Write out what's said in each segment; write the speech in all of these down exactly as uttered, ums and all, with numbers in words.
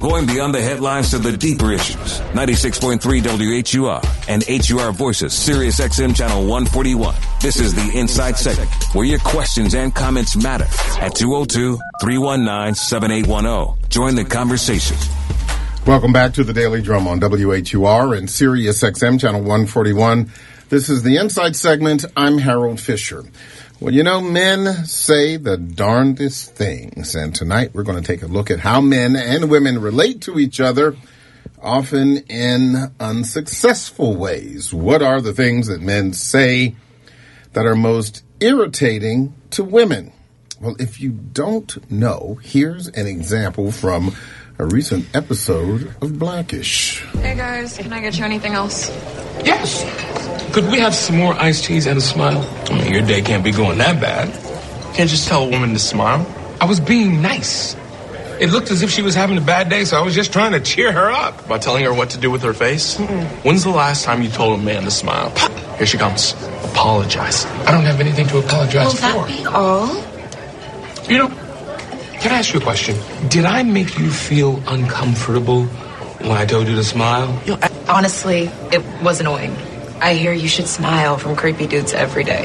Going beyond the headlines to the deeper issues. ninety-six point three W H U R and H U R Voices, Sirius X M Channel one forty-one. This is the Inside segment where your questions and comments matter at two oh two, three one nine, seven eight one oh. Join the conversation. Welcome back to the Daily Drum on W H U R and Sirius X M Channel one forty-one. This is the Inside segment. I'm Harold Fisher. Well, you know, men say the darndest things, and tonight we're going to take a look at how men and women relate to each other, often in unsuccessful ways. What are the things that men say that are most irritating to women? Well, if you don't know, here's an example from a recent episode of Blackish. Hey guys, can I get you anything else? Yes. Could we have some more iced teas and a smile? I mean, your day can't be going that bad. Can't just tell a woman to smile. I was being nice. It looked as if she was having a bad day, so I was just trying to cheer her up. By telling her what to do with her face? Mm-mm. When's the last time you told a man to smile? Here she comes. Apologize. I don't have anything to apologize Will for. that be all? You know, can I ask you a question? Did I make you feel uncomfortable when I told you to smile? You know, honestly, it was annoying. I hear you should smile from creepy dudes every day.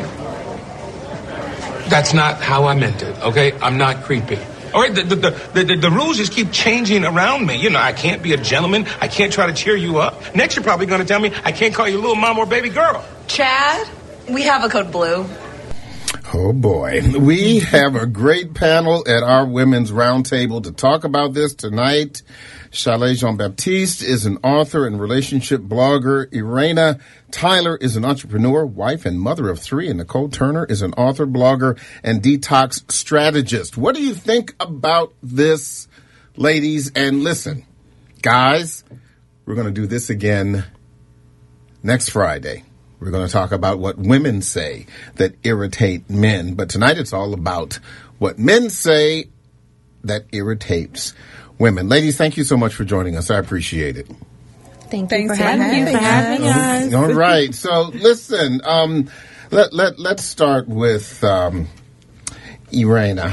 That's not how I meant it, okay? I'm not creepy. All right, the, the, the, the, the rules just keep changing around me. You know, I can't be a gentleman. I can't try to cheer you up. Next, you're probably going to tell me I can't call you little mom or baby girl. Chad, we have a code blue. Oh, boy. We have a great panel at our Women's Roundtable to talk about this tonight. Chalet Jean-Baptiste is an author and relationship blogger. Irena Tyler is an entrepreneur, wife, and mother of three. And Nicole Turner is an author, blogger, and detox strategist. What do you think about this, ladies? And listen, guys, we're going to do this again next Friday. We're going to talk about what women say that irritate men. But tonight it's all about what men say that irritates women. Ladies, thank you so much for joining us. I appreciate it. Thank Thanks you for for having, having, for having us. All right. So listen, um, let, let, let's start with um, Irena.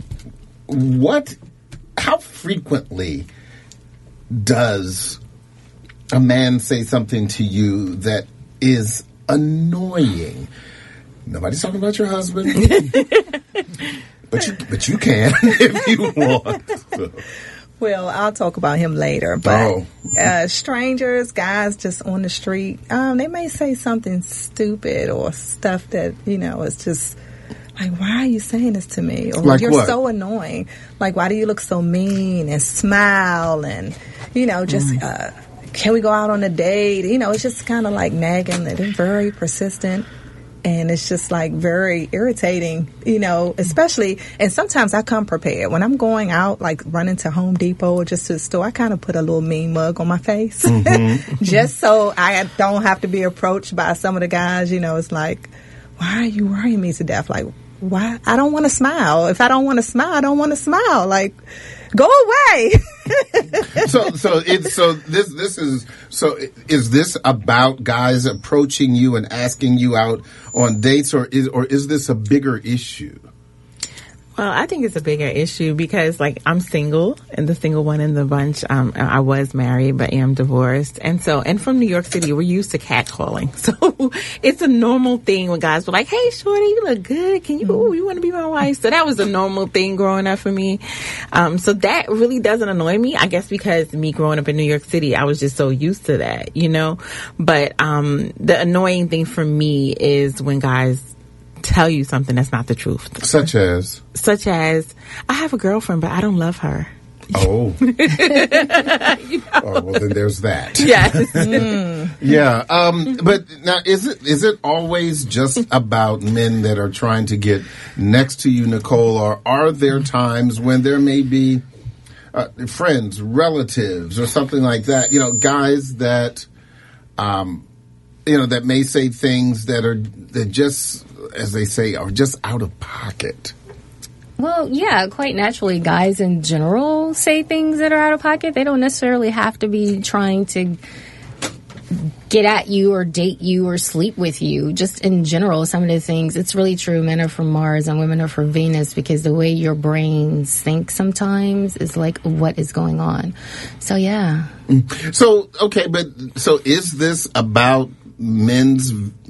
What, how frequently does a man say something to you that is annoying? Nobody's talking about your husband. but you but you can if you want. So. Well, I'll talk about him later. But Oh. uh, strangers, guys just on the street, um, they may say something stupid or stuff that, you know, is just like, why are you saying this to me? Or Like you're what? so annoying. Like, why do you look so mean and smile and, you know, just... Mm. Uh, can we go out on a date? You know, it's just kind of like nagging. They're very persistent. And it's just like very irritating, you know, especially, and sometimes I come prepared. When I'm going out, like running to Home Depot or just to the store, I kind of put a little mean mug on my face. Mm-hmm. Just so I don't have to be approached by some of the guys, you know, it's like, why are you worrying me to death? Like, why? I don't want to smile. If I don't want to smile, I don't want to smile. Like, go away. so, so it's so this this is so is this about guys approaching you and asking you out on dates, or is or is this a bigger issue? Well, I think it's a bigger issue because, like, I'm single and the single one in the bunch. Um, I was married, but am divorced. And so, and from New York City, we're used to catcalling. So it's a normal thing when guys were like, hey, shorty, you look good. Can you, ooh, you want to be my wife? So that was a normal thing growing up for me. Um, so that really doesn't annoy me, I guess, because me growing up in New York City, I was just so used to that, you know? But, um, the annoying thing for me is when guys tell you something that's not the truth. Such as? Such as, I have a girlfriend, but I don't love her. Oh. You know? Oh, well, then there's that. Yes. mm. Yeah. Um, but now, is it is it always just about men that are trying to get next to you, Nicole, or are there times when there may be uh, friends, relatives, or something like that, you know, guys that, um, you know, that may say things that are that just, as they say, are just out of pocket? Well, yeah, quite naturally, guys in general say things that are out of pocket. They don't necessarily have to be trying to get at you or date you or sleep with you. Just in general, some of the things, it's really true. Men are from Mars and women are from Venus, because the way your brains think sometimes is like, what is going on? So, yeah. So, okay, but so is this about men's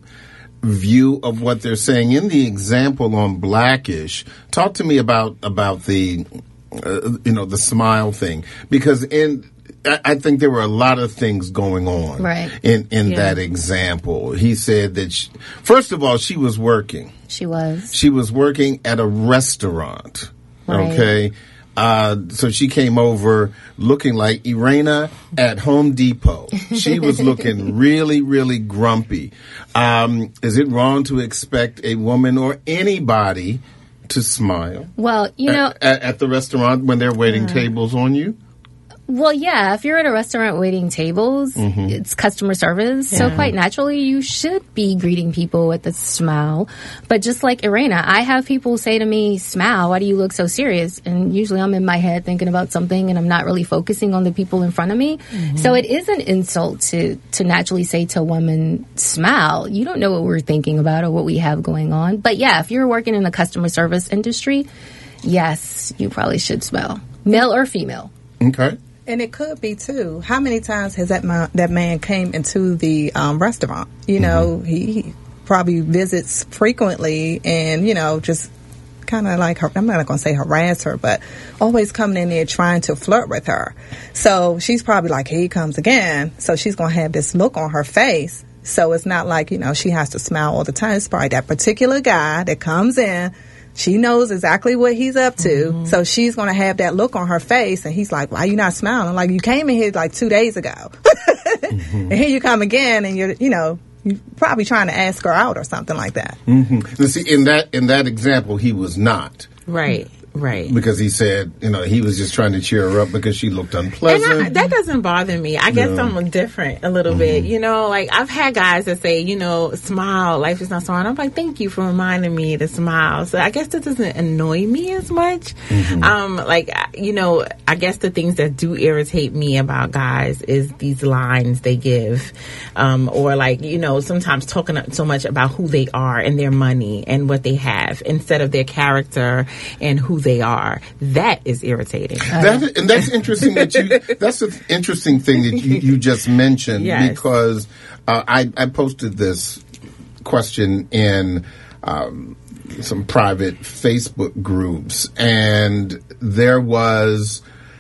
view of what they're saying? In the example on Blackish, talk to me about about the uh, you know the smile thing, because in I, I think there were a lot of things going on right. in in yeah. that example. He said that she, first of all, she was working. She was. She was working at a restaurant. Right. Okay. Uh, so she came over looking like Irena at Home Depot. She was looking really, really grumpy. Um, is it wrong to expect a woman or anybody to smile? Well, you know, at, at, at the restaurant when they're waiting uh, tables on you? Well, yeah, if you're at a restaurant waiting tables, mm-hmm. it's customer service. Yeah. So quite naturally, you should be greeting people with a smile. But just like Irena, I have people say to me, smile, why do you look so serious? And usually I'm in my head thinking about something and I'm not really focusing on the people in front of me. Mm-hmm. So it is an insult to, to naturally say to a woman, smile. You don't know what we're thinking about or what we have going on. But yeah, if you're working in the customer service industry, yes, you probably should smile. Male or female. Okay. And it could be, too. How many times has that man, that man came into the um, restaurant? You know, mm-hmm. he probably visits frequently and, you know, just kind of like, her, I'm not going to say harass her, but always coming in there trying to flirt with her. So she's probably like, here he comes again. So she's going to have this look on her face. So it's not like, you know, she has to smile all the time. It's probably that particular guy that comes in. She knows exactly what he's up to, mm-hmm. so she's going to have that look on her face, and he's like, why you not smiling? Like, you came in here like two days ago. mm-hmm. And here you come again, and you're, you know, you're probably trying to ask her out or something like that. Mm-hmm. See, in that, in that example, he was not. Right. Right. Because he said, you know, he was just trying to cheer her up because she looked unpleasant. And I, that doesn't bother me. I guess no. I'm different a little mm-hmm. bit. You know, like I've had guys that say, you know, smile, life is not so hard. I'm like, thank you for reminding me to smile. So I guess that doesn't annoy me as much. Mm-hmm. Um, like, you know, I guess the things that do irritate me about guys is these lines they give. Um, or like, you know, sometimes talking so much about who they are and their money and what they have instead of their character and who they are. That is irritating. That, and that's interesting that you, that's an interesting thing that you, you just mentioned yes. because uh, I, I posted this question in um, some private Facebook groups, and there was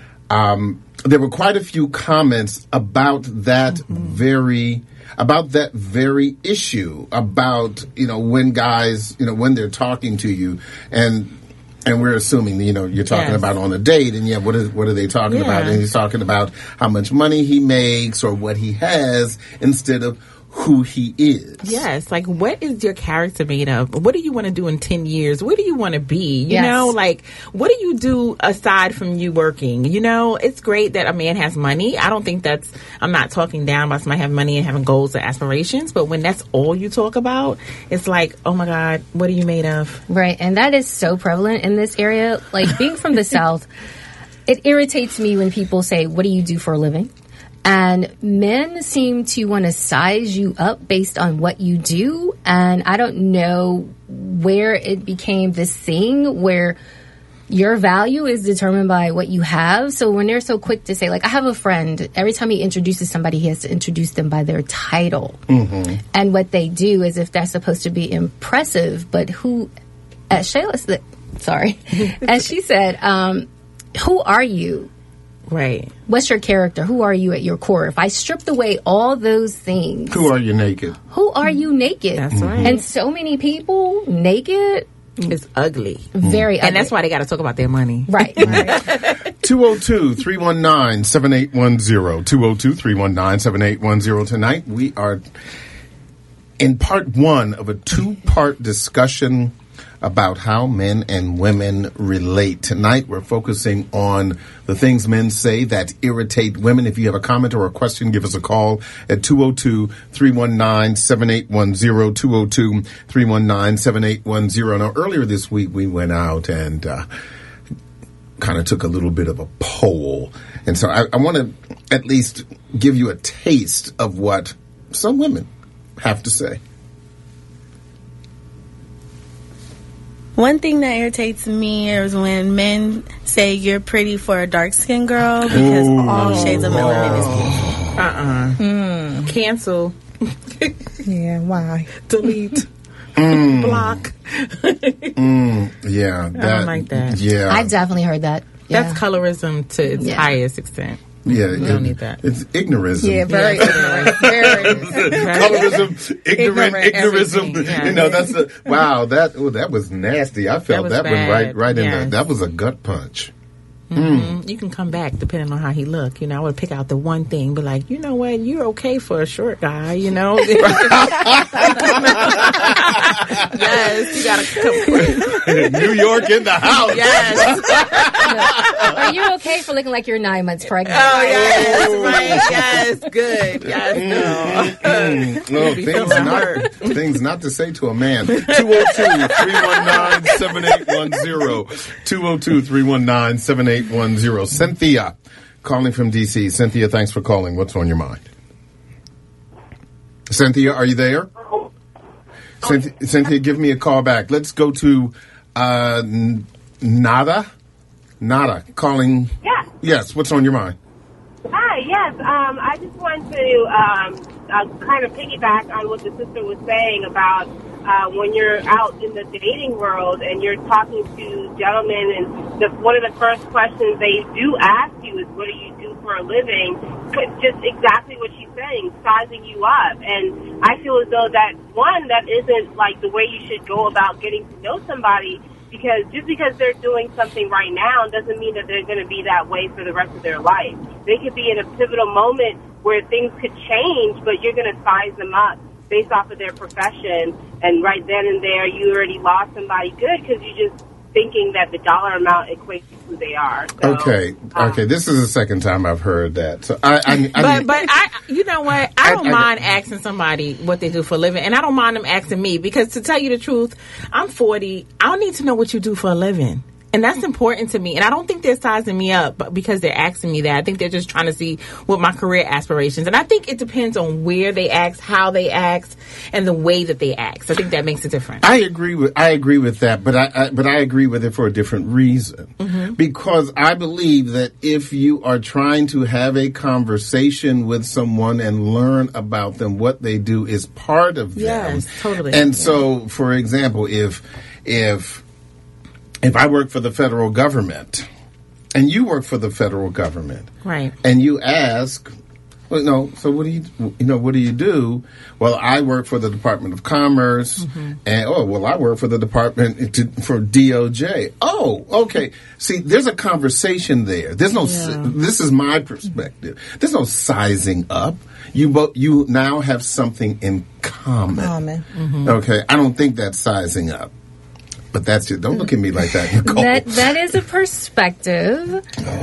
um, there were quite a few comments about that mm-hmm. very about that very issue, about, you know, when guys, you know, when they're talking to you, and And we're assuming, you know, you're talking yes. about on a date, and yeah, what is what are they talking yeah. about? And he's talking about how much money he makes or what he has instead of who he is. Yes, like what is your character made of? What do you want to do in ten years? Where do you want to be? You yes. know, like what do you do aside from you working? You know, it's great that a man has money. I don't think that's, I'm not talking down about somebody having money and having goals or aspirations, but when that's all you talk about, it's like, oh my God, what are you made of? Right, and that is so prevalent in this area. Like being from the South, it irritates me when people say, what do you do for a living? And men seem to want to size you up based on what you do. And I don't know where it became this thing where your value is determined by what you have. So when they're so quick to say, like, I have a friend, every time he introduces somebody, he has to introduce them by their title. Mm-hmm. And what they do is, if that's supposed to be impressive, but who, as Shayla said, sorry, as she said, um, who are you? Right. What's your character? Who are you at your core? If I stripped away all those things. Who are you naked? Who are you naked? That's right. And so many people naked. It's ugly. Very ugly. And that's why they got to talk about their money. Right. right. two oh two, three one nine, seven eight one zero. two oh two, three one nine, seven eight one zero. Tonight we are in part one of a two-part discussion about how men and women relate. Tonight, we're focusing on the things men say that irritate women. If you have a comment or a question, give us a call at two oh two, three one nine, seven eight one zero, two oh two, three one nine, seven eight one zero. Now, earlier this week, we went out and uh, kind of took a little bit of a poll. And so I, I want to at least give you a taste of what some women have to say. One thing that irritates me is when men say you're pretty for a dark-skinned girl because Ooh. all shades of melanin is beautiful. Uh-uh. Hmm. Cancel. Yeah, why? Delete. Mm. Block. Mm, yeah. That, I don't like that. Yeah. I've definitely heard that. Yeah. That's colorism to its Yeah. highest extent. Yeah, We it- don't need that. It's ignorism. Yeah, very ignorant. Very. Colorism, ignorant, Ignorant, ignorism. everything, yeah. You know, that's a wow. That oh, that was nasty. I felt was that, one bad, right, right in yes. there. That was a gut punch. Mm-hmm. You can come back depending on how he look. You know, I would pick out the one thing, but like, you know what, you're okay for a short guy. You know, yes, you gotta come. New York in the house. Yes. Are you okay for looking like you're nine months pregnant? Oh yes, right. Yes, good. Yes, no. Mm, no, Be things feeling not hurt. things not to say to a man. two oh two, three one nine, seven eight one zero. two oh two, three one nine, seven eight one zero. Cynthia, calling from D C. Cynthia, thanks for calling. What's on your mind? Cynthia, are you there? Cynthia, Cynthia, give me a call back. Let's go to uh, N- Nada. Nada, calling. Yeah. Yes, what's on your mind? Hi, yes. Um, I just wanted to um, uh, kind of piggyback on what the sister was saying about uh, when you're out in the dating world and you're talking to gentlemen, and the, one of the first questions they do ask you is, what do you do for a living? But just exactly what she's saying, sizing you up. And I feel as though that, one, that isn't like the way you should go about getting to know somebody. Because just because they're doing something right now doesn't mean that they're going to be that way for the rest of their life. They could be in a pivotal moment where things could change, but you're going to size them up based off of their profession. And right then and there, you already lost somebody good because you're just thinking that the dollar amount equates to who they are. So, Okay, um, okay. This is the second time I've heard that. So I, I, I But mean, but I, you know what? I don't I- I- mind asking somebody what they do for a living, and I don't mind them asking me because, to tell you the truth, I'm forty. I don't need to know what you do for a living. And that's important to me. And I don't think they're sizing me up but because they're asking me that. I think they're just trying to see what my career aspirations. And I think it depends on where they ask, how they ask, and the way that they ask. I think that makes a difference. I agree with I agree with that, but I, I but I agree with it for a different reason. Mm-hmm. Because I believe that if you are trying to have a conversation with someone and learn about them, what they do is part of them. Yes, totally. And Yeah. so, for example, if if if I work for the federal government and you work for the federal government, Right. and you ask, well, no, so what do you, you know, what do you do? Well, I work for the Department of Commerce, Mm-hmm. and, oh, well, I work for the Department to, for D O J. Oh, okay. See, there's a conversation there. There's no, Yeah. this is my perspective. There's no sizing up. You both, you now have something in common. Common. Okay. I don't think that's sizing up. But that's it. Don't look at me like that, Nicole. That that is a perspective,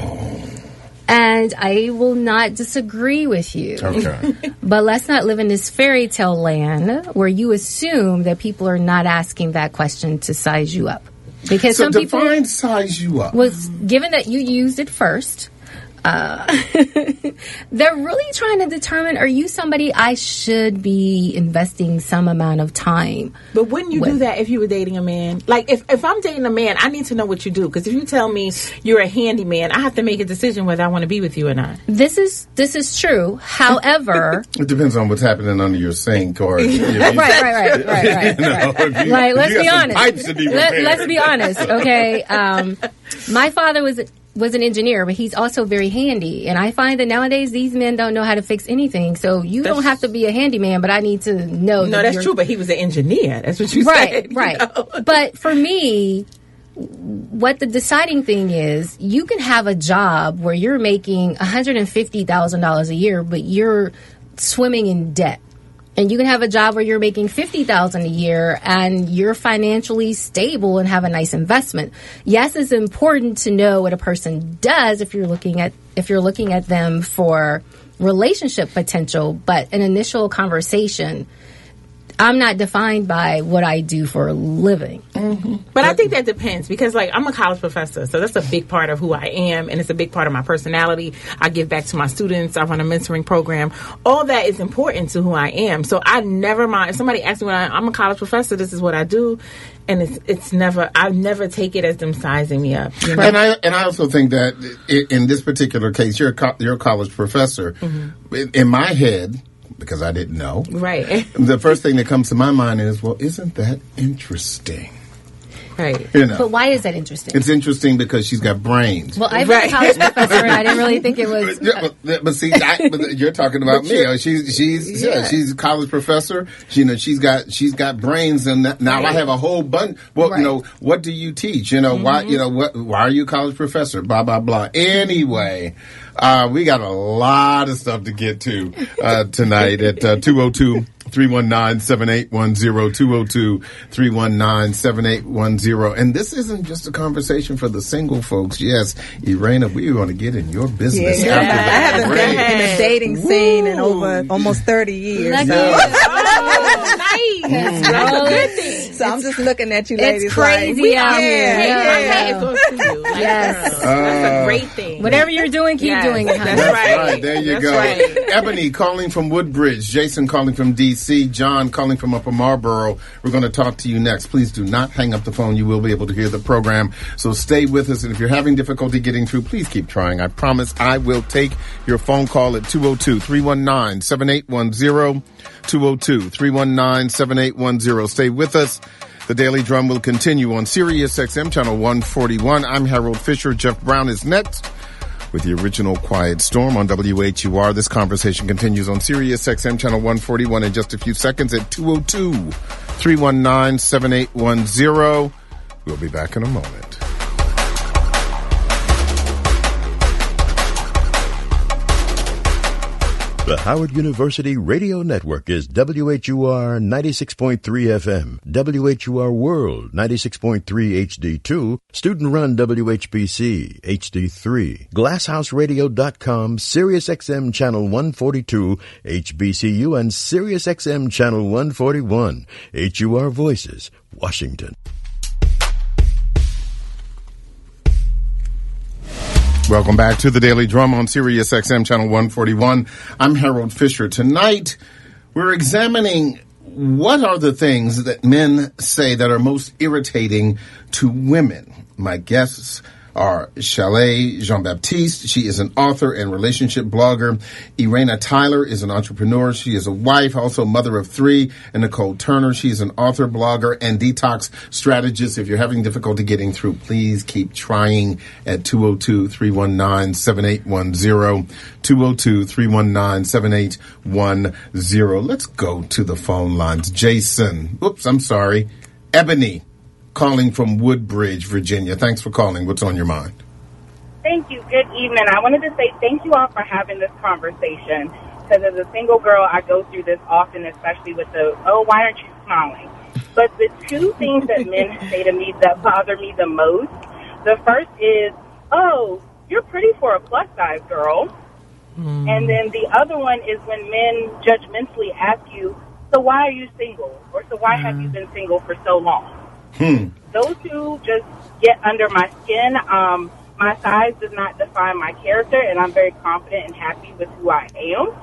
and I will not disagree with you. Okay. But let's not live in this fairy tale land where you assume that people are not asking that question to size you up. Because So some people define size you up. was given that you used it first. Uh, they're really trying to determine, are you somebody I should be investing some amount of time? But wouldn't you do With- that if you were dating a man? Like, if, if I'm dating a man, I need to know what you do. Because if you tell me you're a handyman, I have to make a decision whether I want to be with you or not. This is this is true. However, It depends on what's happening under your sink, or if you- right, right, right, right, right. you know, if you- Like, let's you got be some honest. pipes to be Let, repaired. let's be honest, okay? Um, my father was was an engineer, but he's also very handy. And I find that nowadays these men don't know how to fix anything. So you That's- don't have to be a handyman, but I need to know. No, that that's you're, true, but he was an engineer. That's what you Right, said. you right. know? But for me, what the deciding thing is, you can have a job where you're making one hundred fifty thousand dollars a year, but you're swimming in debt. And you can have a job where you're making fifty thousand dollars a year and you're financially stable and have a nice investment. Yes, it's important to know what a person does if you're looking at if you're looking at them for relationship potential, but an initial conversation, I'm not defined by what I do for a living. Mm-hmm. But I think that depends because, like, I'm a college professor, so that's a big part of who I am, and it's a big part of my personality. I give back to my students. I run a mentoring program. All that is important to who I am. So I never mind. If somebody asks me when I, I'm a college professor, this is what I do, and it's it's never. I never take it as them sizing me up. You know? And I and I also think that in, in this particular case, you're a co- you're a college professor. Mm-hmm. In, in my head, because I didn't know. Right. The first thing that comes to my mind is, well, isn't that interesting? Right. You know, but why is that interesting? It's interesting because she's got brains. Well, I've been a college professor, and I didn't really think it was. But, but, but see, I, but you're talking about me. She's she's yeah. yeah, she's a college professor. She, you know, she's got she's got brains, and now right. I have a whole bunch. Well, right. you know, what do you teach? You know, mm-hmm. why you know what? Why are you a college professor? Blah blah blah. Anyway. Uh, we got a lot of stuff to get to uh, tonight at uh, two oh two, three one nine, seven eight one zero, two oh two, three one nine, seven eight one zero. And this isn't just a conversation for the single folks. Yes, Irena, we want to get in your business. Yeah, after I haven't break. been in the dating Woo. scene in over almost thirty years. Lucky. So. Oh, nice. That's That's a good thing. So I'm just looking at you ladies. It's crazy like, out yeah, here. yeah. My hat goes to you. Like, Yes. girl, that's a great thing. Whatever you're doing, keep Yes, doing it. that's honey. right. Right, there you That's go. right. Ebony calling from Woodbridge, Jason calling from D C, John calling from Upper Marlboro. We're going to talk to you next. Please do not hang up the phone. You will be able to hear the program. So stay with us. And if you're having difficulty getting through, please keep trying. I promise I will take your phone call at two oh two, three one nine, seven eight one zero, two oh two, three one nine, seven eight one zero. Stay with us. The Daily Drum will continue on Sirius X M Channel one forty-one. I'm Harold Fisher. Jeff Brown is next with the original Quiet Storm on W H U R. This conversation continues on Sirius X M Channel one forty-one in just a few seconds at two oh two, three one nine, seven eight one zero. We'll be back in a moment. The Howard University Radio Network is W H U R ninety-six point three F M, W H U R World ninety-six point three H D two, student-run W H B C H D three, glasshouse radio dot com, Sirius X M Channel one forty-two H B C U, and Sirius X M Channel one forty-one H U R Voices, Washington. Welcome back to the Daily Drum on Sirius X M Channel one forty-one. I'm Harold Fisher. Tonight, we're examining what are the things that men say that are most irritating to women. My guests are Chalet Jean-Baptiste. She is an author and relationship blogger. Irena Tyler is an entrepreneur. She is a wife, also mother of three. And Nicole Turner, she is an author, blogger, and detox strategist. If you're having difficulty getting through, please keep trying at two oh two, three one nine, seven eight one zero, two oh two, three one nine, seven eight one zero. Let's go to the phone lines. Jason. Oops, I'm sorry. Ebony, calling from Woodbridge, Virginia. Thanks for calling. What's on your mind? Thank you. Good evening. I wanted to say thank you all for having this conversation, because as a single girl, I go through this often, especially with the, oh, why aren't you smiling? But the two things that men say to me that bother me the most, the first is, oh, you're pretty for a plus-size girl. Mm. And then the other one is when men judgmentally ask you, so why are you single? Or so why mm. have you been single for so long? Hmm. Those two just get under my skin. Um, my size does not define my character, and I'm very confident and happy with who I am.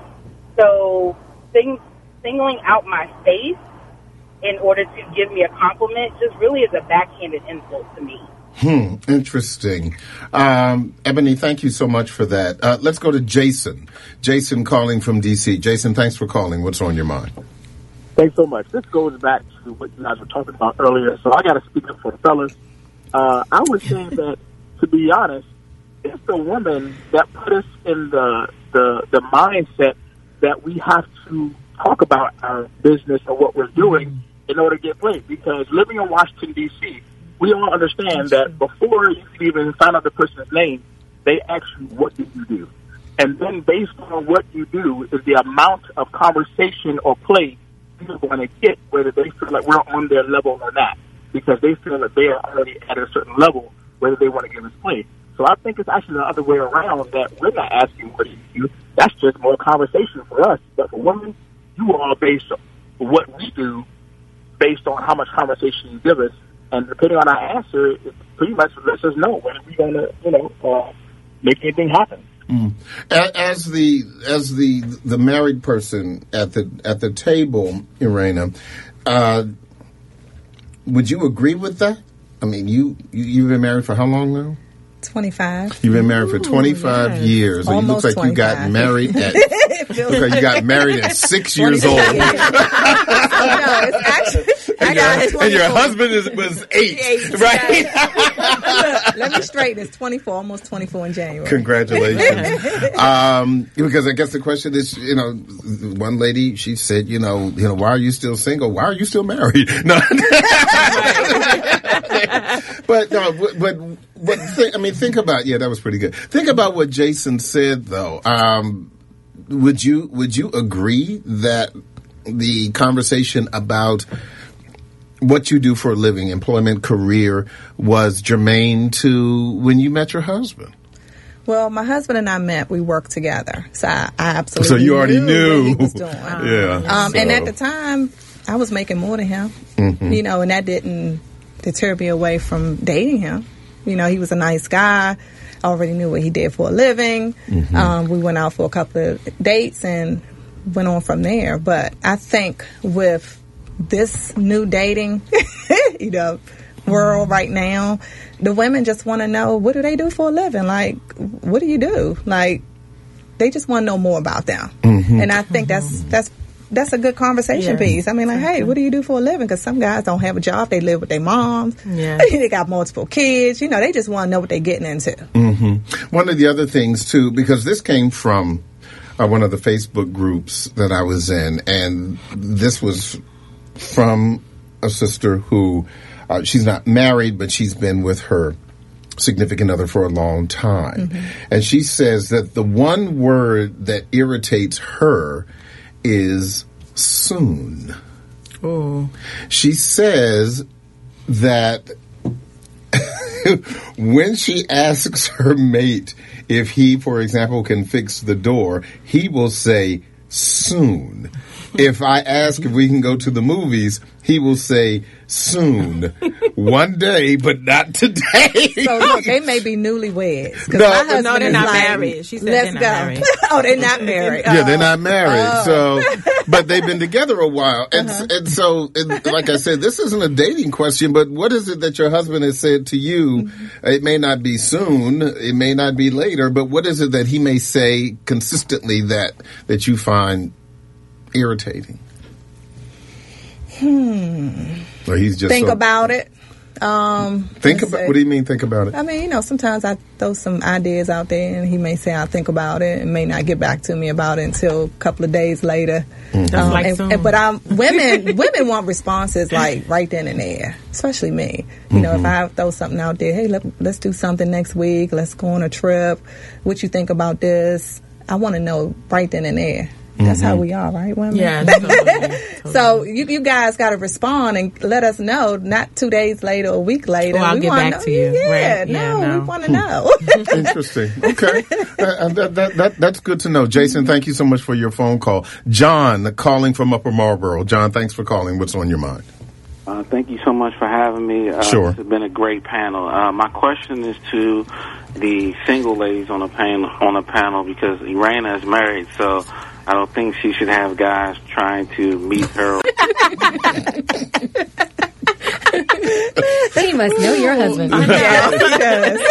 So sing, singling out my face in order to give me a compliment just really is a backhanded insult to me. Hmm. Interesting. Um, Ebony, thank you so much for that. Uh, let's go to Jason. Jason calling from D C. Jason, thanks for calling. What's on your mind? Thanks so much. This goes back to what you guys were talking about earlier, so I got to speak up for the fellas. Uh, I was saying that, to be honest, it's the woman that put us in the, the the mindset that we have to talk about our business or what we're doing in order to get played. Because living in Washington, D C, we all understand that before you can even find out the person's name, they ask you, what do you do? And then based on what you do is the amount of conversation or play people going to get, whether they feel like we're on their level or not, because they feel that they are already at a certain level, whether they want to give us play. So I think it's actually the other way around, that we're not asking what do you do. That's just more conversation for us. But for women, you all based what we do based on how much conversation you give us. And depending on our answer, it pretty much lets us know whether we're going to, you know, uh, make anything happen. Mm. As the as the the married person at the at the table, Irena, uh, would you agree with that? I mean, you, you you've been married for how long now? twenty-five. You've been married for twenty-five yes. years. So Almost you look like you got married at look like you got married at six years old. No, it's actually I got and, and your husband is, was eight, eight right? Look, let me straighten. It's twenty-four, almost twenty-four in January. Congratulations. um, because I guess the question is, you know, one lady, she said, you know, you know, why are you still single? Why are you still married? No. But no, but but think, I mean, think about yeah, that was pretty good. Think about what Jason said, though. Um, would you would you agree that the conversation about what you do for a living, employment, career, was germane to when you met your husband? Well, my husband and I met. We worked together, so I, I absolutely. So you already knew, knew what he was doing. Yeah. Um, so. And at the time, I was making more than him. Mm-hmm. You know, and that didn't deter me away from dating him. You know, he was a nice guy. I already knew what he did for a living. Mm-hmm. Um, we went out for a couple of dates and went on from there. But I think with this new dating, you know, world right now, the women just want to know, what do they do for a living? Like, what do you do? Like, they just want to know more about them. Mm-hmm. And I think that's that's that's a good conversation Yeah. piece. I mean, like, hey, what do you do for a living? Because some guys don't have a job. They live with their moms. Yeah. They got multiple kids. You know, they just want to know what they're getting into. Mm-hmm. One of the other things, too, because this came from uh, one of the Facebook groups that I was in, and this was from a sister who, uh, she's not married, but she's been with her significant other for a long time. Mm-hmm. And she says that the one word that irritates her is soon. Oh. She says that when she asks her mate if he, for example, can fix the door, he will say soon. If I ask if we can go to the movies, he will say soon. One day, but not today. So look, they may be newlyweds. 'Cause No, my husband no, they're is not like, married. She said let's they're not go. married. Oh, they're not married. Yeah, they're Oh. not married. Oh. So, but they've been together a while, and Uh-huh. and so, and like I said, this isn't a dating question. But what is it that your husband has said to you? Mm-hmm. It may not be soon, it may not be later, but what is it that he may say consistently that that you find irritating? Hmm. Or he's just Think so- about it. Um, Think let's about. see. What do you mean? Think about it. I mean, you know, sometimes I throw some ideas out there, and he may say, "I'll think about it," and may not get back to me about it until a couple of days later. Just Um, like and, soon. and- but um, women, women want responses like right then and there. Especially me. You know, if I throw something out there, hey, let, let's do something next week. Let's go on a trip. What you think about this? I want to know right then and there. That's how we are, right, women? Yeah, totally, totally. So you, you guys got to respond and let us know. Not two days later, or a week later. Or I'll we get wanna back know. to you. Yeah, Right. no, Yeah, no. we want to know. Interesting. Okay. Uh, that, that, that, that's good to know. Jason, thank you so much for your phone call. John, calling from Upper Marlboro. John, thanks for calling. What's on your mind? Uh, thank you so much for having me. Uh, Sure. This has been a great panel. Uh, my question is to the single ladies on the panel, on the panel because Irena is married, so I don't think she should have guys trying to meet her. He must know your husband. Yes,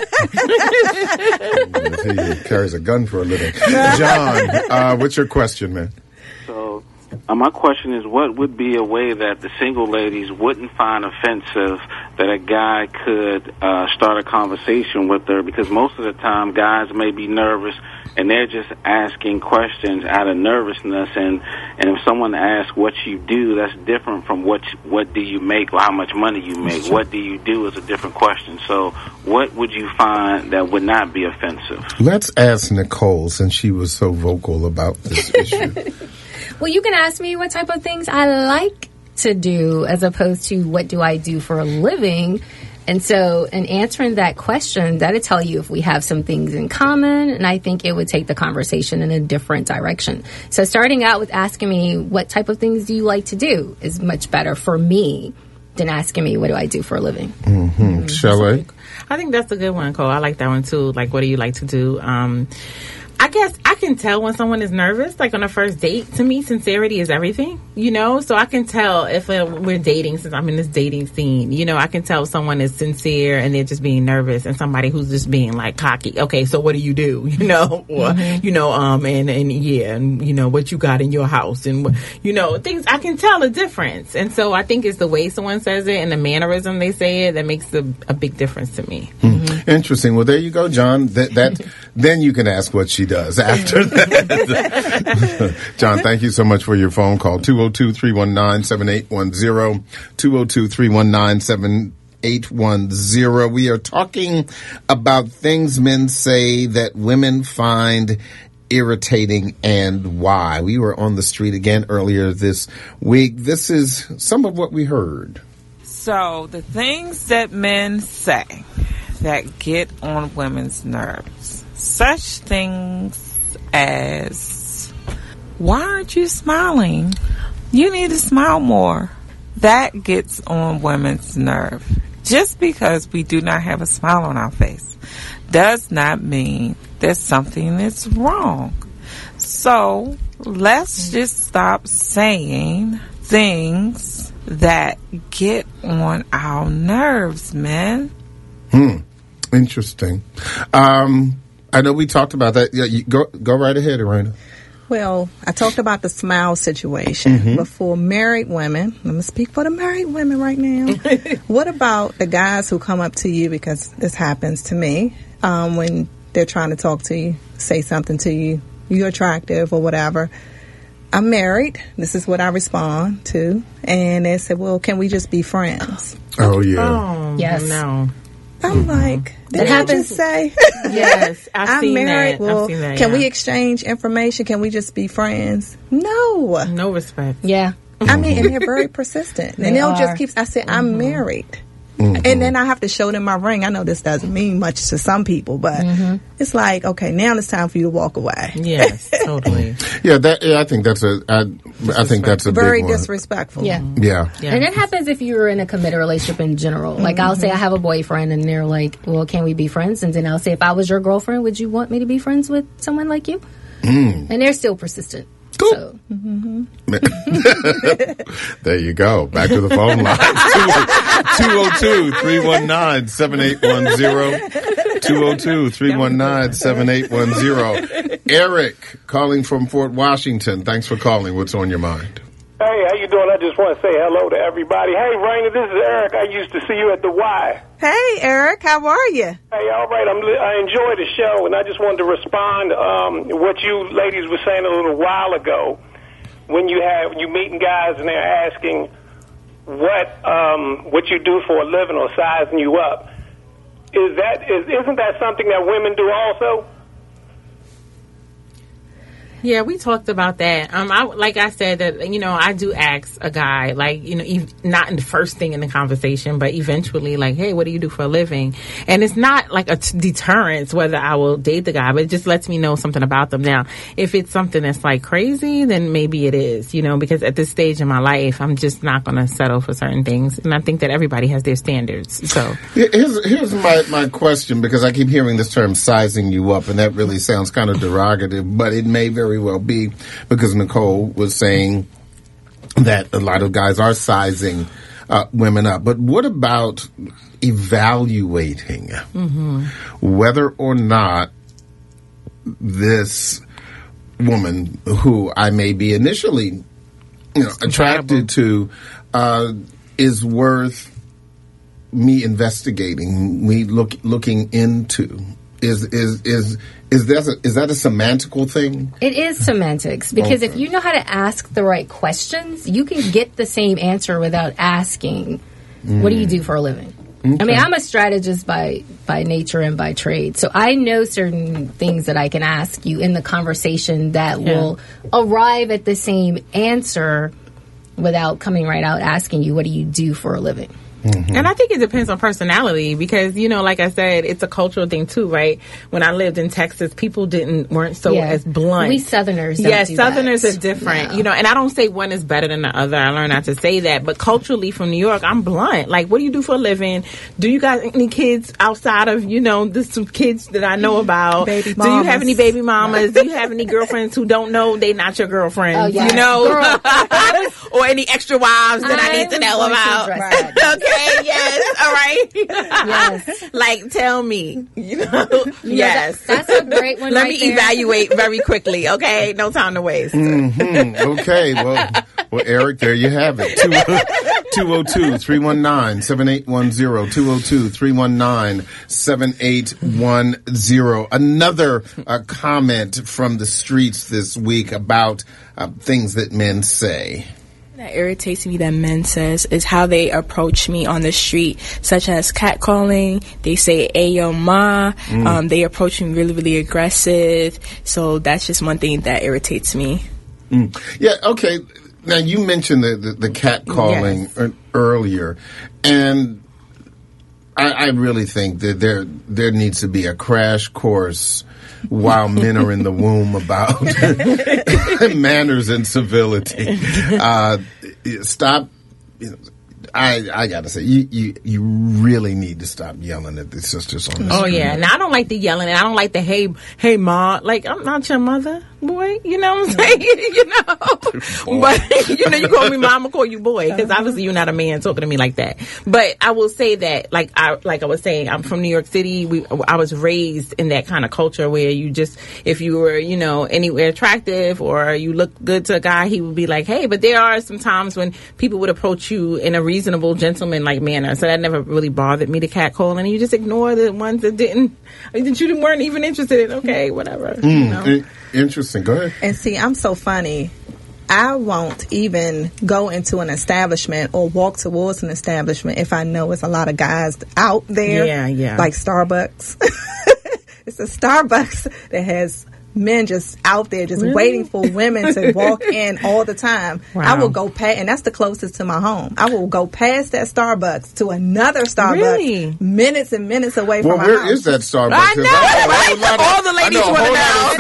he does. He carries a gun for a living. John, uh, what's your question, man? So uh, my question is, what would be a way that the single ladies wouldn't find offensive that a guy could uh, start a conversation with her? Because most of the time, guys may be nervous and they're just asking questions out of nervousness. And, and if someone asks what you do, that's different from what what do you make or how much money you make. What do you do is a different question. So what would you find that would not be offensive? Let's ask Nicole, since she was so vocal about this issue. Well, you can ask me what type of things I like to do as opposed to what do I do for a living. And so in answering that question, that'll tell you if we have some things in common, and I think it would take the conversation in a different direction. So starting out with asking me, what type of things do you like to do, is much better for me than asking me, what do I do for a living? Mm-hmm. Shelley? I think that's a good one, Cole. I like that one, too. Like, what do you like to do? Um, I guess I can tell when someone is nervous, like on a first date. To me, sincerity is everything, you know? So I can tell if uh, we're dating, since I'm in this dating scene, you know, I can tell if someone is sincere and they're just being nervous, and somebody who's just being like cocky. Okay, so what do you do? You know? Or, mm-hmm. you know, um, and, and yeah, and, you know, what you got in your house and, you know, things. I can tell a difference. And so I think it's the way someone says it and the mannerism they say it that makes a, a big difference to me. Mm-hmm. Interesting. Well, there you go, John. That, that then you can ask what she does after that. John, thank you so much for your phone call. two oh two, three one nine, seven eight one zero. two oh two, three one nine, seven eight one zero. We are talking about things men say that women find irritating and why. We were on the street again earlier this week. This is some of what we heard. So the things that men say that get on women's nerves, such things as, why aren't you smiling? You need to smile more. That gets on women's nerve. Just because we do not have a smile on our face does not mean there's something that's wrong. So let's just stop saying things that get on our nerves, man. Hmm. Interesting. Um, I know we talked about that. Yeah, you go go right ahead, Irena. Well, I talked about the smile situation. Mm-hmm. But for married women, I'm going to speak for the married women right now. What about the guys who come up to you, because this happens to me, um, when they're trying to talk to you, say something to you, you're attractive or whatever. I'm married. This is what I respond to. And they say, well, can we just be friends? Oh, yeah. Oh, yes. No. I'm mm-hmm. like, did I just say? Yes, I've I'm seen married. that. Well, I've seen that, can yeah. we exchange information? Can we just be friends? No. No respect. Yeah. I mean, and they're very persistent. And They they'll are. just keep, I said, I'm Mm-hmm. married. Mm-hmm. And then I have to show them my ring. I know this doesn't mean much to some people, but Mm-hmm. it's like, okay, now it's time for you to walk away. Yes, totally. Yeah, that. Yeah, I think that's a. I, I think that's a Very big one. disrespectful. Yeah. Yeah. Yeah. And it happens if you're in a committed relationship in general. Like, I'll say I have a boyfriend, and they're like, well, can we be friends? And then I'll say, if I was your girlfriend, would you want me to be friends with someone like you? Mm. And they're still persistent. Cool. So, There you go. Back to the phone line. two oh two, three one nine, seven eight one zero. two oh two, three one nine, seven eight one zero. Eric, calling from Fort Washington. Thanks for calling. What's on your mind? Hey, how you doing? I just want to say hello to everybody. Hey, Raina, this is Eric. I used to see you at the Y. Hey, Eric, how are you? Hey, all right. I'm, I enjoy the show, and I just wanted to respond um, what you ladies were saying a little while ago. When you have you meeting guys and they're asking what um, what you do for a living or sizing you up, is that is isn't that something that women do also? Yeah, we talked about that. Um, I like I said that you know I do ask a guy like you know ev- not in the first thing in the conversation, but eventually like, hey, what do you do for a living? And it's not like a t- deterrence whether I will date the guy, but it just lets me know something about them. Now, if it's something that's like crazy, then maybe it is, you know, because at this stage in my life, I'm just not going to settle for certain things, and I think that everybody has their standards. So Here's, here's my, my question, because I keep hearing this term sizing you up, and that really sounds kind of derogative, but it may very well be, because Nicole was saying that a lot of guys are sizing uh, women up. But what about evaluating mm-hmm. whether or not this woman who I may be initially you know, attracted to uh, is worth me investigating, me look, looking into? Is is is is that a, is that a semantical thing? it is semantics, because Okay. if you know how to ask the right questions, you can get the same answer without asking, what do you do for a living? Okay. I mean, I'm a strategist by, by nature and by trade. So I know certain things that I can ask you in the conversation that Yeah. will arrive at the same answer without coming right out asking you, what do you do for a living? Mm-hmm. And I think it depends on personality because, you know, like I said, it's a cultural thing too, right? When I lived in Texas, people didn't weren't so Yeah. as blunt. We Southerners don't Yes, do Southerners that. are different, No. you know, and I don't say one is better than the other. I learned not to say that. But culturally from New York, I'm blunt. Like, what do you do for a living? Do you got any kids outside of, you know, the some kids that I know about? Baby Do you have mamas. any baby mamas? Do you have any girlfriends who don't know they not your girlfriends? Oh, yes. You know? Girl. Or any extra wives that I, need to I'm know going to about? address that. Okay, yes. All right. Yes. Like, tell me. You know? Yes. That's a great one. Let right me there. evaluate very quickly, okay? No time to waste. Mm-hmm. Okay, well, well, Eric, there you have it. two oh two, three one nine, seven eight one zero, two oh two, three one nine, seven eight one zero. Another uh, comment from the streets this week about uh, things that men say. That irritates me that men says is how they approach me on the street, such as catcalling. They say "Ayo ma." Mm. Um, they approach me really, really aggressive. So that's just one thing that irritates me. Mm. Yeah, okay. Now, you mentioned the, the, the cat calling Yes. earlier, and I, I really think that there there needs to be a crash course while men are in the womb about manners and civility. Uh, stop. You know, I I gotta say, you, you you really need to stop yelling at the sisters on the Oh street. yeah, now I don't like the yelling, and I don't like the hey, hey, ma. Like, I'm not your mother, boy. You know what I'm saying? You know, but you know, you call me mom, I call you boy, because obviously you're not a man talking to me like that. But I will say that, like I like I was saying, I'm from New York City. We I was raised in that kind of culture where you just, if you were, you know, anywhere attractive or you look good to a guy, he would be like, hey. But there are some times when people would approach you in a reasonable, gentleman-like manner. So that never really bothered me to catcall, and you just ignore the ones that didn't, that you weren't even interested in. Okay, whatever. Mm, You know? in- interesting. Go ahead. And see, I'm so funny. I won't even go into an establishment or walk towards an establishment if I know it's a lot of guys out there. Yeah, yeah. Like Starbucks. It's a Starbucks that has men just out there just Really? waiting for women to walk in all the time. Wow. I will go past, and that's the closest to my home. I will go past that Starbucks to another Starbucks, Really? minutes and minutes away Well, from my where house. is that Starbucks? I 'Cause know, I know a right? whole lot of- All the ladies I know a wanna whole lot of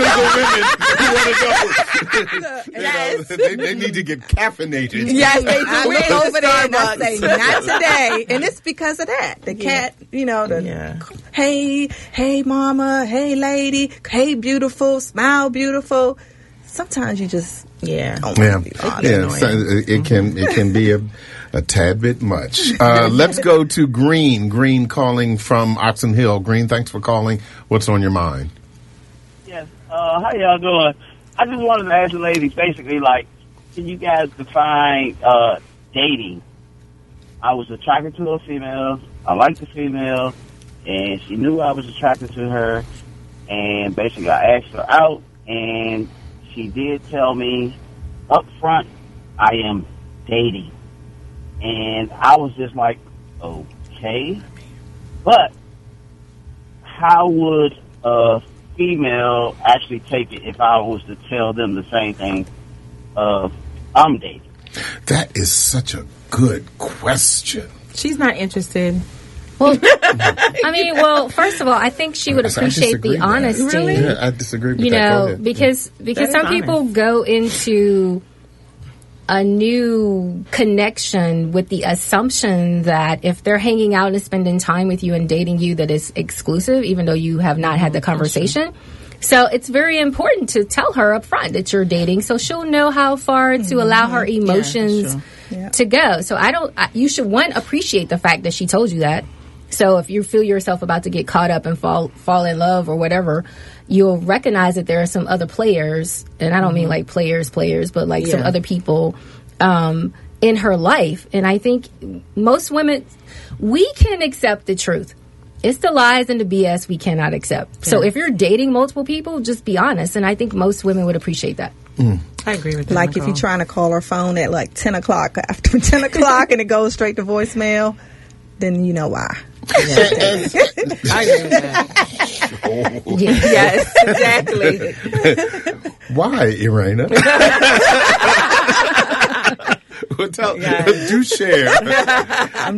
know. single women who want to go. Yes. they, they need to get caffeinated. Yes, they do. I Where's look over there and I Starbucks? say, not today. And it's because of that. The cat, you know, the, hey, hey, mama, hey, lady, hey, beautiful, smile, beautiful. Sometimes you just, yeah. don't Yeah, wanna be honest. yeah. So it it can it can be a, a tad bit much. Uh, let's go to Green. Green calling from Oxon Hill. Green, thanks for calling. What's on your mind? Yes. Uh, how y'all doing? I just wanted to ask the ladies, basically, like, can you guys define uh, dating? I was attracted to a female. I liked the female, and she knew I was attracted to her. And basically, I asked her out, and she did tell me up front, I am dating. And I was just like, okay. But how would a female actually take it if I was to tell them the same thing of I'm dating? That is such a good question. She's not interested. Well, I mean, well, first of all, I think she would I- I appreciate disagree the with that. honesty. Really? Yeah, I disagree with you that. Go know, ahead. because because That some is people go into a new connection with the assumption that if they're hanging out and spending time with you and dating you, that it's exclusive, even though you have not had the conversation. So it's very important to tell her up front that you're dating, so she'll know how far to allow her emotions to go. So I don't. I, you should one appreciate the fact that she told you that. So if you feel yourself about to get caught up and fall fall in love or whatever, you'll recognize that there are some other players, and I don't mean like players, players, but like some Yeah. other people um, in her life. And I think most women, we can accept the truth. It's the lies and the B S we cannot accept. So Yeah. if you're dating multiple people, just be honest. And I think most women would appreciate that. I agree with that. Like if you're trying to call her phone at like ten o'clock, after ten o'clock and it goes straight to voicemail, then you know why. I agree with that. Yes, exactly. Why, Irena? well, tell, do share. I'm just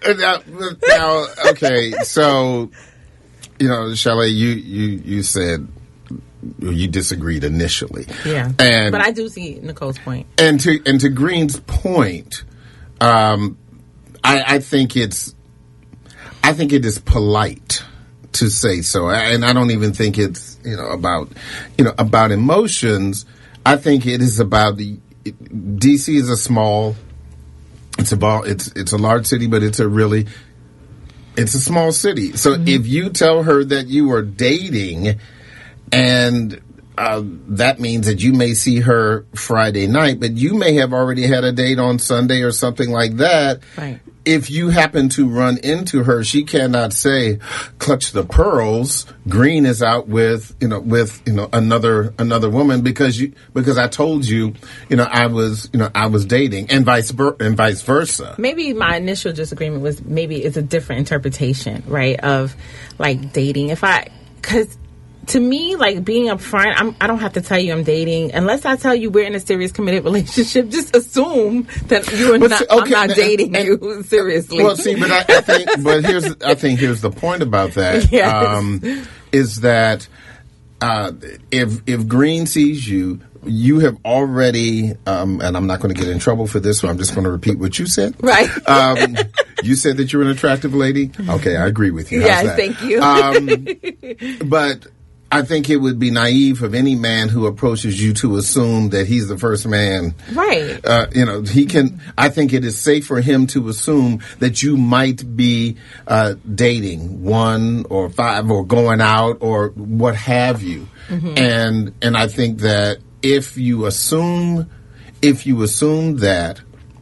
now, now, okay, so you know, Chalet, you you you said you disagreed initially, Yeah, and but I do see Nicole's point. And to and to Green's point, um, I, I think it's I think it is polite to say so, and I don't even think it's you know about you know about emotions. I think it is about the D C is a small. It's a ball, it's it's a large city, but it's a really it's a small city. So mm-hmm. if you tell her that you are dating, and uh, that means that you may see her Friday night, but you may have already had a date on Sunday or something like that. Right. If you happen to run into her, she cannot say, "Clutch the pearls." Green is out with you know with you know another another woman because you because I told you you know I was you know I was dating and vice ver- and vice versa. Maybe my initial disagreement was maybe it's a different interpretation, right? Of like dating. If I because. To me, like being upfront, I'm, I don't have to tell you I'm dating unless I tell you we're in a serious committed relationship. Just assume that you are But not. see, okay, I'm not and- dating and- you seriously. Well, see, but I, I think, but here's, I think here's the point about that. Yes. Um, is that uh, if if Green sees you, you have already, um, and I'm not going to get in trouble for this, so I'm just going to repeat what you said. Right. Um, you said that you're an attractive lady. Okay, I agree with you. How's Yes, that? thank you. Um, but. I think it would be naive of any man who approaches you to assume that he's the first man. Right. Uh, you know, he can, I think it is safe for him to assume that you might be uh, dating one or five or going out or what have you. Mhm. And, and I think that if you assume, if you assume that,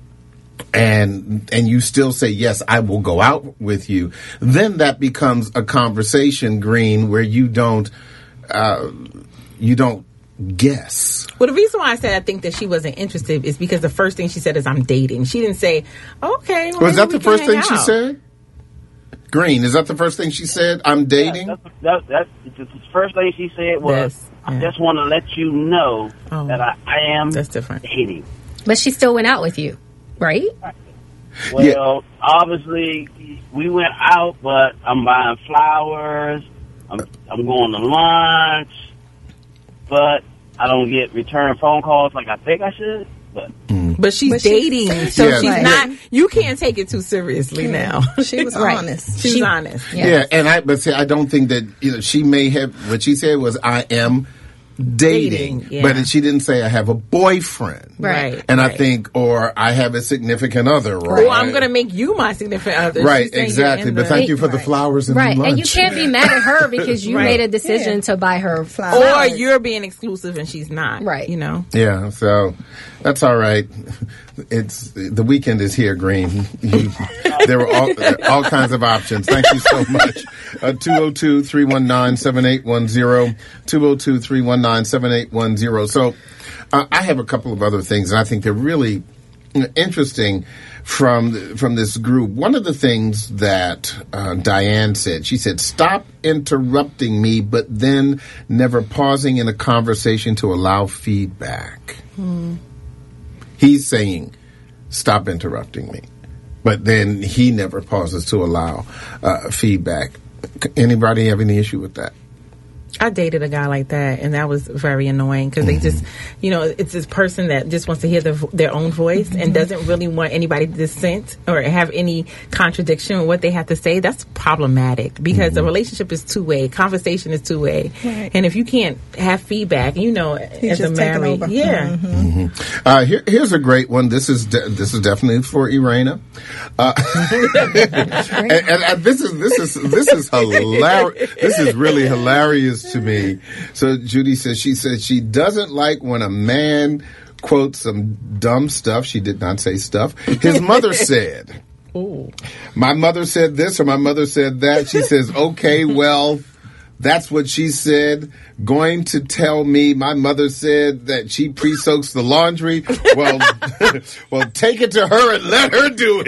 and and you still say, yes, I will go out with you, then that becomes a conversation, Green, where you don't, uh, you don't guess. Well, the reason why I said I think that she wasn't interested is because the first thing she said is I'm dating. She didn't say, okay. Well, Was that maybe the we first can thing hang she out. said? Green, is that the first thing she said? I'm dating? That, that's the first thing she said was, I just want to let you know Oh. that I, I am That's different. dating. But she still went out with you, right? Well, obviously, we went out, but I'm buying flowers. I'm, I'm going to lunch, but I don't get return phone calls like I think I should. But But she's But she's- dating, so Yeah. she's Right. not. You can't take it too seriously now. She was Right. honest. She was She- honest. Yeah. and I, but see, I don't think that, you know, she may have, what she said was, I am dating, Dating, yeah. but she didn't say I have a boyfriend. Right. And I right. think, or I have a significant other, or, Or I'm going to make you my significant other. Right, She's saying you're exactly. in But the- thank you for the flowers and Right, the lunch. and you can't be mad at her because you Right. made a decision to buy her Or flowers. you're being exclusive and she's not. Right. You know? Yeah, so that's all right. It's the weekend is here, Green. You, there were all, all kinds of options. Thank you so much. Uh, two oh two, three one nine, seven eight one zero, two oh two, three one nine, seven eight one zero. So uh, I have a couple of other things, and I think they're really you know, interesting from from this group. One of the things that uh, Diane said, she said, stop interrupting me, but then never pausing in a conversation to allow feedback. Hmm. He's saying, stop interrupting me. But then he never pauses to allow uh, feedback. Anybody have any issue with that? I dated a guy like that, and that was very annoying because they just, you know, it's this person that just wants to hear their, their own voice and doesn't really want anybody to dissent or have any contradiction with what they have to say. That's problematic because a relationship is two way, conversation is two way, Right. and if you can't have feedback, you know, He's as a just taking married, over. yeah. Mhm. Uh, here, here's a great one. This is de- this is definitely for Irena. Uh, and, and, and this is this is this is hilarious. This is really hilarious to me. So Judy says she says she doesn't like when a man quotes some dumb stuff. She did not say stuff. His mother said. Ooh. My mother said this or my mother said that. She says, okay, well, that's what she said. Going to tell me my mother said that she pre-soaks the laundry. Well, well, take it to her and let her do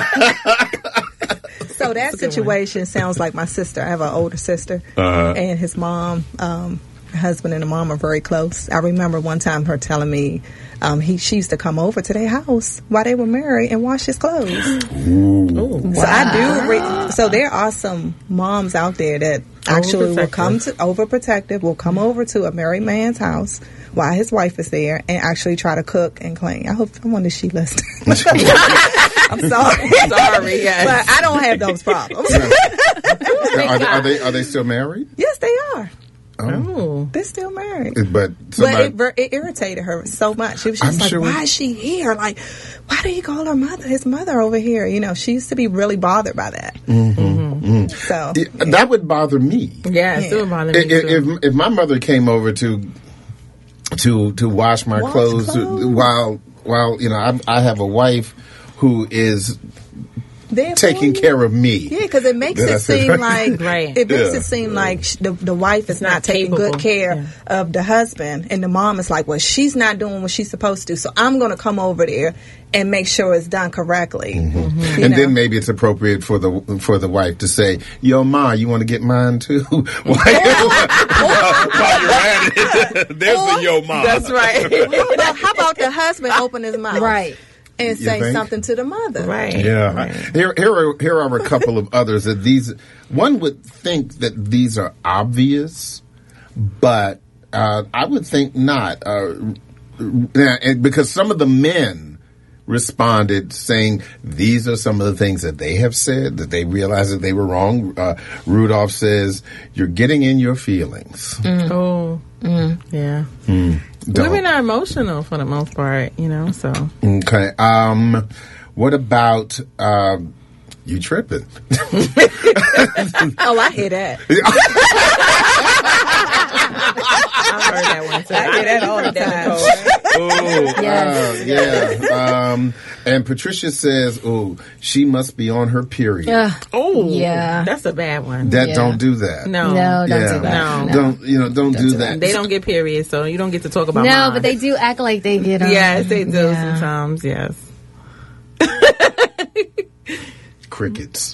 it. So that situation sounds like my sister. I have an older sister, Uh-huh. and his mom. Um, her husband and the mom are very close. I remember one time her telling me um, he she used to come over to their house while they were married and wash his clothes. Ooh. So I do. Re- so there are some moms out there that actually will come to overprotective, will come over to a married man's house while his wife is there and actually try to cook and clean. I hope I wonder if she listens. I'm sorry, sorry, yes. but I don't have those problems. are, they, are they are they still married? Yes, they are. Oh. They're still married. But But somebody, it, ver- it irritated her so much. She was just I'm like, sure- why is she here? Like, why do you call her mother, his mother over here? You know, she used to be really bothered by that. Mhm, mhm. So Yeah, that would bother me. Yeah, it still bother me If, too. if if my mother came over to to to wash my Wash clothes, clothes. while while you know I, I have a wife who is There taking for you. care of me. Yeah, because it makes Did I it say seem that? like Right. it makes Yeah. it seem like sh- the the wife is not, not taking capable. good care of the husband, and the mom is like, well, she's not doing what she's supposed to, so I'm going to come over there and make sure it's done correctly. You And know? then maybe it's appropriate for the for the wife to say, "Yo, ma, you want to get mine too?" While you're at it, there's the yo, ma. That's right. Well, how about the husband open his mouth, Right. and You say think? something to the mother, Right. Yeah. Here, here, are, here are a couple of others that these. One would think that these are obvious, but uh, I would think not, uh, yeah, and because some of the men responded saying these are some of the things that they have said that they realize that they were wrong. Uh, Rudolph says, "You're getting in your feelings." Oh, yeah. Mm. Don't- Women are emotional for the most part, you know. So Okay. Um, what about um, you tripping? Oh, I hear that. I've heard that one too. I hear that all the time. Oh, Yes. uh, yeah. Um, and Patricia says, "Oh, she must be on her period." Ugh. Oh, Yeah. that's a bad one. That Yeah. don't do that. No, No, don't Yeah. do that. No. Don't you know? Don't, do, that. They don't get periods, so you don't get to talk about. No, mine. but they do act like they get them. Yes, they do Yeah. sometimes. Yes. Crickets.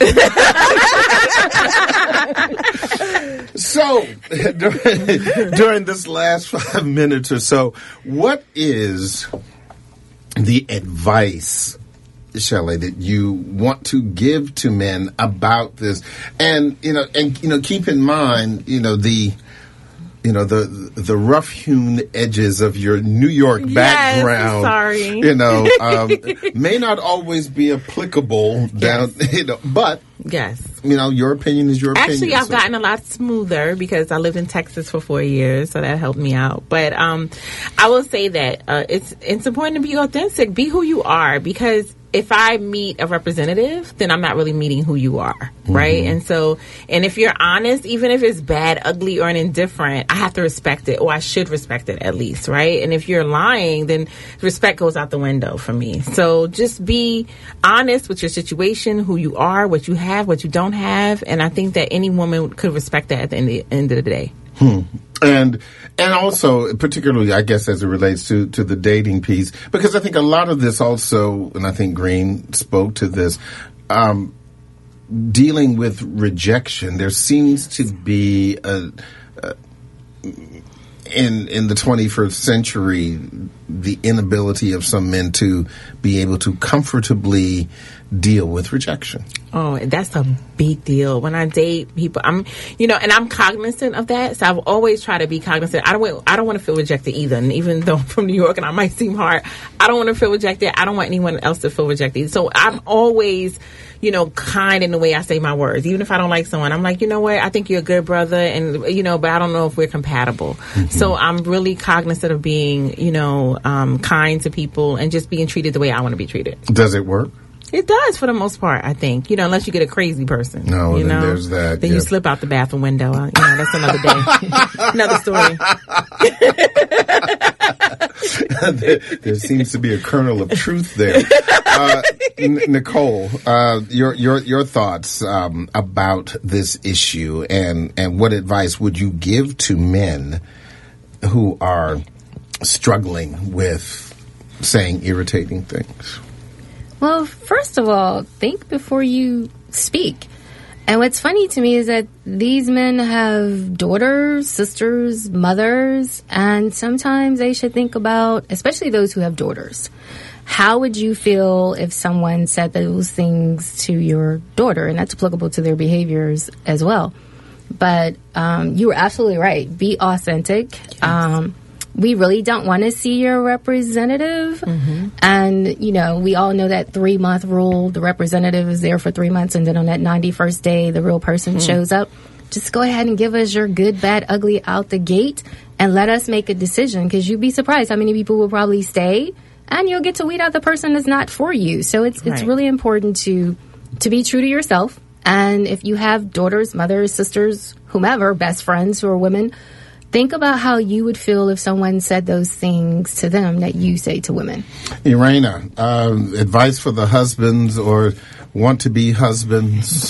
So during, during this last five minutes or so, what is the advice, Shelley, that you want to give to men about this? And you know, and you know, keep in mind, you know, the you know the the rough hewn edges of your New York Yes, background. sorry. You know, um, may not always be applicable down. You know, but Yes. you know, your opinion is your opinion. Actually, I've so- gotten a lot smoother because I lived in Texas for four years, so that helped me out. But um, I will say that uh, it's it's important to be authentic, be who you are, because if I meet a representative, then I'm not really meeting who you are, right? And so, and if you're honest, even if it's bad, ugly, or indifferent, I have to respect it, or I should respect it at least, right? And if you're lying, then respect goes out the window for me. So just be honest with your situation, who you are, what you have, what you don't have, and I think that any woman could respect that at the end of the, end of the day. Hmm. And and also, particularly, I guess, as it relates to, to the dating piece, because I think a lot of this also, and I think Green spoke to this, um, dealing with rejection. There seems to be a, a in in the twenty-first century, the inability of some men to be able to comfortably deal with rejection. Oh, that's a big deal. When I date people, I'm, you know, and I'm cognizant of that. So I've always tried to be cognizant. I don't want, I don't want to feel rejected either. And even though I'm from New York and I might seem hard, I don't want to feel rejected. I don't want anyone else to feel rejected. So I'm always, you know, kind in the way I say my words. Even if I don't like someone, I'm like, you know what? I think you're a good brother, and you know, but I don't know if we're compatible. Mm-hmm. So I'm really cognizant of being, you know, um, kind to people and just being treated the way I want to be treated. Does it work? It does for the most part, I think. You know, unless you get a crazy person. No, you then know? there's that. Then yeah. you slip out the bathroom window. Uh, you know, that's another day. Another story. there, there seems to be a kernel of truth there. Uh, N- Nicole, uh, your your your thoughts um, about this issue, and and what advice would you give to men who are struggling with saying irritating things? Well, first of all, think before you speak. And what's funny to me is that these men have daughters, sisters, mothers, and sometimes they should think about, especially those who have daughters, how would you feel if someone said those things to your daughter? And that's applicable to their behaviors as well. But um, you were absolutely right. Be authentic. Yes. Um, we really don't want to see your representative. Mm-hmm. And, you know, we all know that three-month rule. The representative is there for three months, and then on that ninety-first day, the real person mm-hmm. shows up. Just go ahead and give us your good, bad, ugly out the gate, and let us make a decision, because you'd be surprised how many people will probably stay, and you'll get to weed out the person that's not for you. So it's right. it's really important to to be true to yourself. And if you have daughters, mothers, sisters, whomever, best friends who are women, think about how you would feel if someone said those things to them that you say to women. Irena, um, advice for the husbands or want-to-be husbands?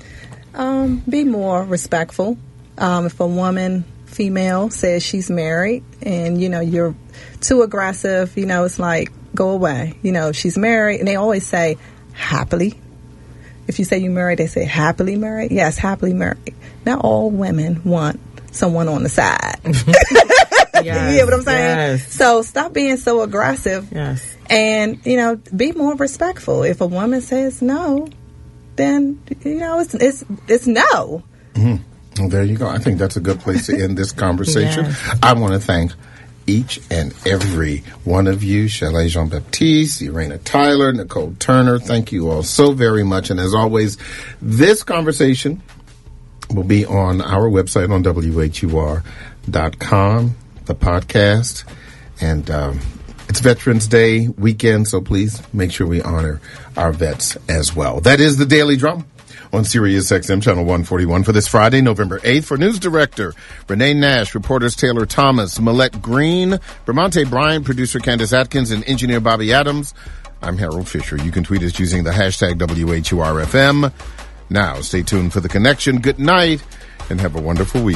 Um, be more respectful. Um, if a woman, female, says she's married and, you know, you're too aggressive, you know, it's like, go away. You know, she's married. And they always say, happily. If you say you're married, they say happily married. Yes, happily married. Not all women want someone on the side. Yes, you hear what I'm saying? Yes. So stop being so aggressive. Yes. And, you know, be more respectful. If a woman says no, then, you know, it's it's it's no. Mm-hmm. Well, there you go. I think that's a good place to end this conversation. Yes. I want to thank each and every one of you, Chalet Jean-Baptiste, Irena Tyler, Nicole Turner. Thank you all so very much. And as always, this conversation will be on our website on W H U R dot com, the podcast. And um, it's Veterans Day weekend, so please make sure we honor our vets as well. That is the Daily Drum on Sirius X M Channel one forty-one for this Friday, November eighth. For News Director Renee Nash, reporters Taylor Thomas, Millette Green, Bramante Bryant, producer Candace Atkins, and engineer Bobby Adams, I'm Harold Fisher. You can tweet us using the hashtag W H U R F M. Now, stay tuned for The Connection. Good night, and have a wonderful week.